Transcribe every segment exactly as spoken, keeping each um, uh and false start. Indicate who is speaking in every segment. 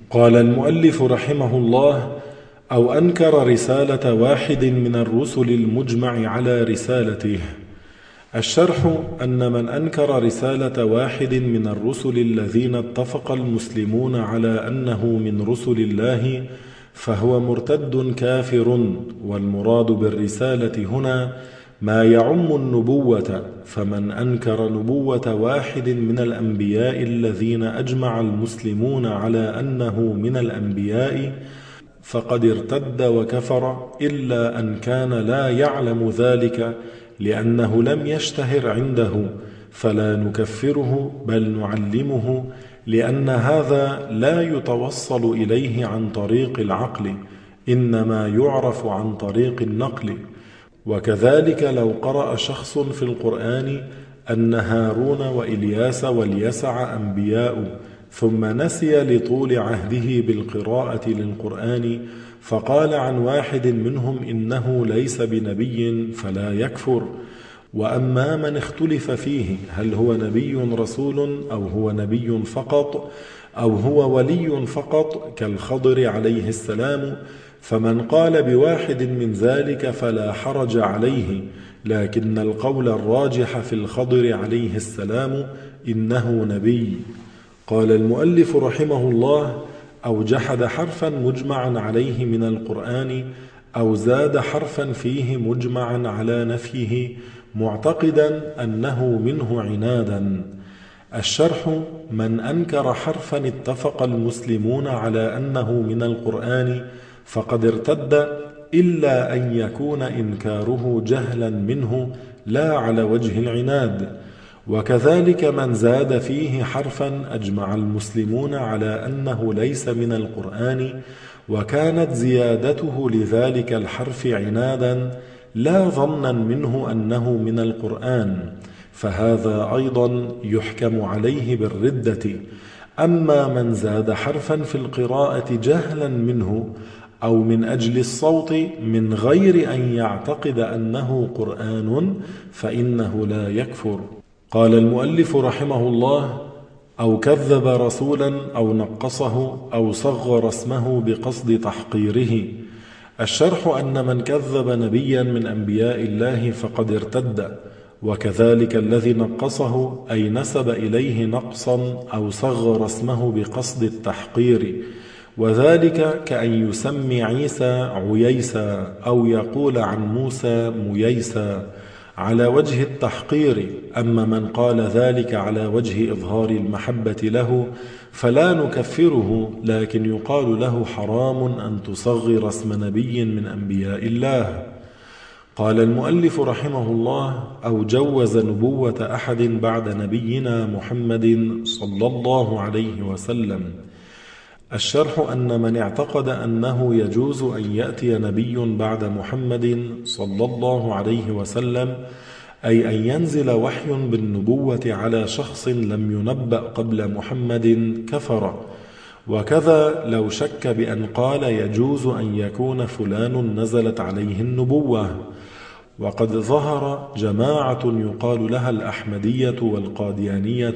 Speaker 1: قال المؤلف رحمه الله: أو أنكر رسالة واحد من الرسل المجمع على رسالته. الشرح أن من أنكر رسالة واحد من الرسل الذين اتفق المسلمون على أنه من رسل الله فهو مرتد كافر، والمراد بالرسالة هنا ما يعم النبوة، فمن أنكر نبوة واحد من الأنبياء الذين أجمع المسلمون على أنه من الأنبياء فقد ارتد وكفر، إلا أن كان لا يعلم ذلك لأنه لم يشتهر عنده، فلا نكفره بل نعلمه، لأن هذا لا يتوصل إليه عن طريق العقل، إنما يعرف عن طريق النقل. وكذلك لو قرأ شخص في القرآن أن هارون وإلياس واليسع أنبياء، ثم نسي لطول عهده بالقراءة للقرآن فقال عن واحد منهم إنه ليس بنبي فلا يكفر. وأما من اختلف فيه هل هو نبي رسول أو هو نبي فقط أو هو ولي فقط كالخضر عليه السلام، فمن قال بواحد من ذلك فلا حرج عليه، لكن القول الراجح في الخضر عليه السلام إنه نبي. قال المؤلف رحمه الله: أو جحد حرفا مجمعا عليه من القرآن، أو زاد حرفا فيه مجمعا على نفيه معتقدا أنه منه عنادا. الشرح: من أنكر حرفا اتفق المسلمون على أنه من القرآن فقد ارتد، إلا أن يكون إنكاره جهلا منه لا على وجه العناد. وكذلك من زاد فيه حرفا أجمع المسلمون على أنه ليس من القرآن، وكانت زيادته لذلك الحرف عنادا لا ظنا منه أنه من القرآن، فهذا أيضا يحكم عليه بالردة. أما من زاد حرفا في القراءة جهلا منه أو من أجل الصوت من غير أن يعتقد أنه قرآن فإنه لا يكفر. قال المؤلف رحمه الله: أو كذب رسولا أو نقصه أو صغر اسمه بقصد تحقيره. الشرح أن من كذب نبيا من أنبياء الله فقد ارتد، وكذلك الذي نقصه أي نسب إليه نقصا أو صغر اسمه بقصد التحقير، وذلك كأن يسمي عيسى عييسى أو يقول عن موسى مييسى على وجه التحقير. أما من قال ذلك على وجه إظهار المحبة له فلا نكفره، لكن يقال له حرام أن تصغر اسم نبي من أنبياء الله. قال المؤلف رحمه الله: أو جوز نبوة أحد بعد نبينا محمد صلى الله عليه وسلم. الشرح أن من اعتقد أنه يجوز أن يأتي نبي بعد محمد صلى الله عليه وسلم، أي أن ينزل وحي بالنبوة على شخص لم ينبأ قبل محمد، كفر. وكذا لو شك بأن قال يجوز أن يكون فلان نزلت عليه النبوة. وقد ظهر جماعة يقال لها الأحمدية والقاديانية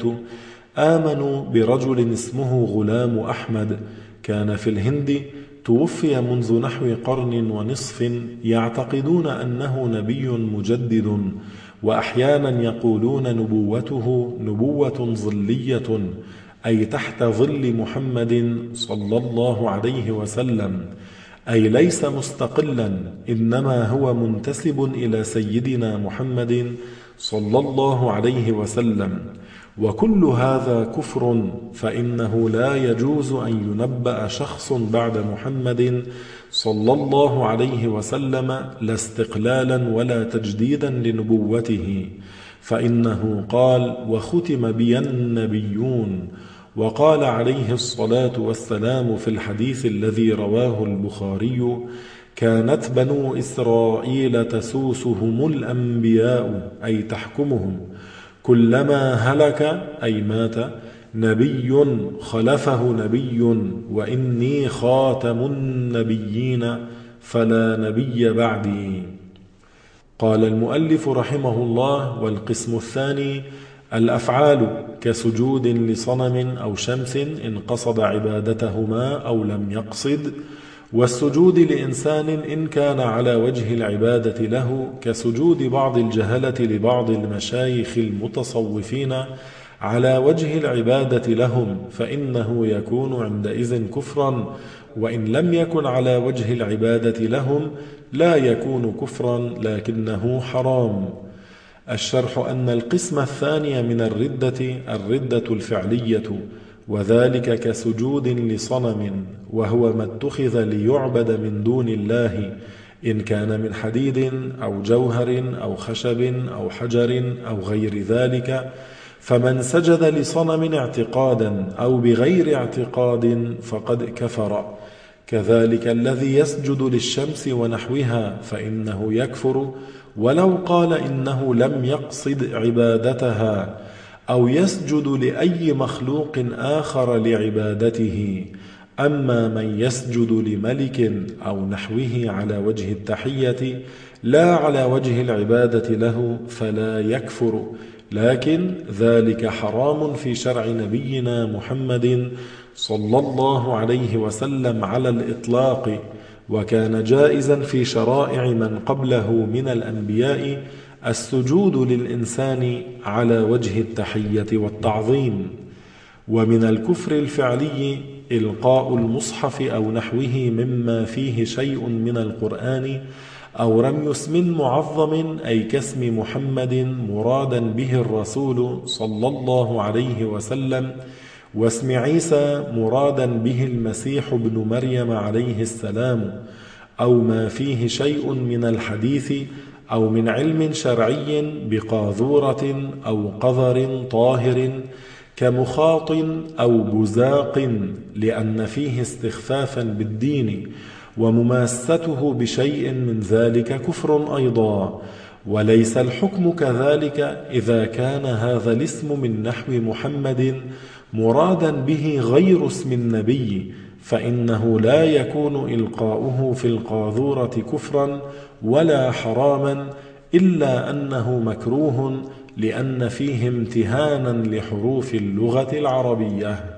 Speaker 1: آمنوا برجل اسمه غلام أحمد، كان في الهند، توفي منذ نحو قرن ونصف، يعتقدون أنه نبي مجدد، وأحيانا يقولون نبوته نبوة ظلية، أي تحت ظل محمد صلى الله عليه وسلم، أي ليس مستقلا، إنما هو منتسب إلى سيدنا محمد صلى الله عليه وسلم. وكل هذا كفر، فإنه لا يجوز أن ينبأ شخص بعد محمد صلى الله عليه وسلم لا استقلالا ولا تجديدا لنبوته، فإنه قال: وختم بي النبيون. وقال عليه الصلاة والسلام في الحديث الذي رواه البخاري: كانت بنو إسرائيل تسوسهم الأنبياء، أي تحكمهم، كلما هلك أي مات نبي خلفه نبي، وإني خاتم النبيين فلا نبي بعدي. قال المؤلف رحمه الله: والقسم الثاني الأفعال كسجود لصنم أو شمس إن قصد عبادتهما أو لم يقصد، والسجود لإنسان إن كان على وجه العبادة له، كسجود بعض الجهلة لبعض المشايخ المتصوفين على وجه العبادة لهم، فإنه يكون عندئذ كفرا، وإن لم يكن على وجه العبادة لهم لا يكون كفرا لكنه حرام. الشرح أن القسم الثاني من الردة الردة الفعلية، وذلك كسجود لصنم، وهو ما اتخذ ليعبد من دون الله، إن كان من حديد أو جوهر أو خشب أو حجر أو غير ذلك، فمن سجد لصنم اعتقادا أو بغير اعتقاد فقد كفر. كذلك الذي يسجد للشمس ونحوها فإنه يكفر ولو قال إنه لم يقصد عبادتها، أو يسجد لأي مخلوق آخر لعبادته. أما من يسجد لملك أو نحوه على وجه التحية لا على وجه العبادة له فلا يكفر، لكن ذلك حرام في شرع نبينا محمد صلى الله عليه وسلم على الإطلاق، وكان جائزا في شرائع من قبله من الأنبياء السجود للإنسان على وجه التحية والتعظيم. ومن الكفر الفعلي إلقاء المصحف أو نحوه مما فيه شيء من القرآن، أو رمي اسم معظم أي كاسم محمد مرادا به الرسول صلى الله عليه وسلم، واسم عيسى مرادا به المسيح ابن مريم عليه السلام، أو ما فيه شيء من الحديث أو من علم شرعي بقاذورة أو قذر طاهر كمخاط أو بزاق، لأن فيه استخفافا بالدين، ومماسته بشيء من ذلك كفر أيضا. وليس الحكم كذلك إذا كان هذا الاسم من نحو محمد مرادا به غير اسم النبي، فإنه لا يكون إلقاؤه في القاذورة كفرا ولا حراما، إلا أنه مكروه لأن فيه امتهانا لحروف اللغة العربية.